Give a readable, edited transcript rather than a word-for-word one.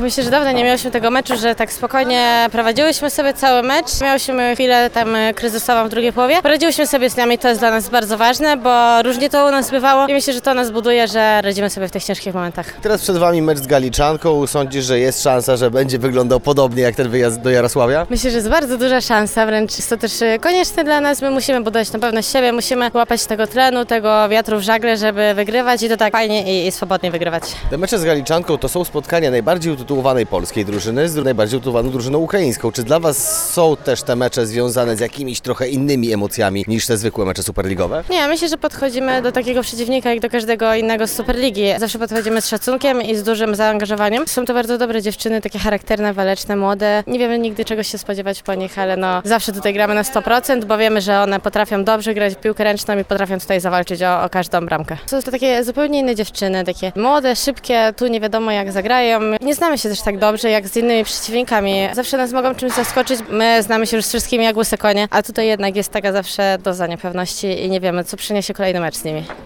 myślę, że dawno nie miałyśmy tego meczu, że tak spokojnie prowadziłyśmy sobie cały mecz. Miałyśmy chwilę tam kryzysową w drugiej połowie. Poradziłyśmy sobie z nami, to jest dla nas bardzo ważne, bo różnie to u nas bywało i myślę, że to nas buduje, że radzimy sobie w tych ciężkich momentach. Teraz przed Wami mecz z Galiczanką. Sądzisz, że jest szansa, że będzie wyglądał podobnie jak ten wyjazd do Jarosławia? Myślę, że jest bardzo duża szansa, wręcz jest to też konieczne dla nas. My musimy budować na pewność siebie, musimy łapać tego tlenu, tego wiatru w żagle, żeby wygrywać i to tak fajnie i swobodnie wygrywać. Te mecze z Galiczanką to są spotkania najbardziej utytułowanej polskiej drużyny z najbardziej utytułowaną drużyną ukraińską. Czy dla Was są też te mecze związane z jakimiś trochę innymi emocjami niż te zwykłe mecze superligowe? Nie, myślę, że podchodzimy do takiego przeciwnika jak do każdego innego z Superligi. Zawsze podchodzimy z szacunkiem i z dużym zaangażowaniem. Są to bardzo dobre dziewczyny, takie charakterne, waleczne, młode. Nie wiemy nigdy czego się spodziewać po nich, ale zawsze tutaj gramy na 100%, bo wiemy, że one potrafią dobrze grać w piłkę ręczną i potrafią tutaj zawalczyć o każdą bramkę. Są to takie zupełnie inne dziewczyny, takie młode, szybkie, tu nie wiadomo jak zagrają. Nie znamy się też tak dobrze jak z innymi przeciwnikami. Zawsze nas mogą czymś zaskoczyć. My znamy się już z wszystkimi jak łyse konie, a tutaj jednak jest taka zawsze doza niepewności i nie wiemy, co przyniesie kolejny mecz z nimi.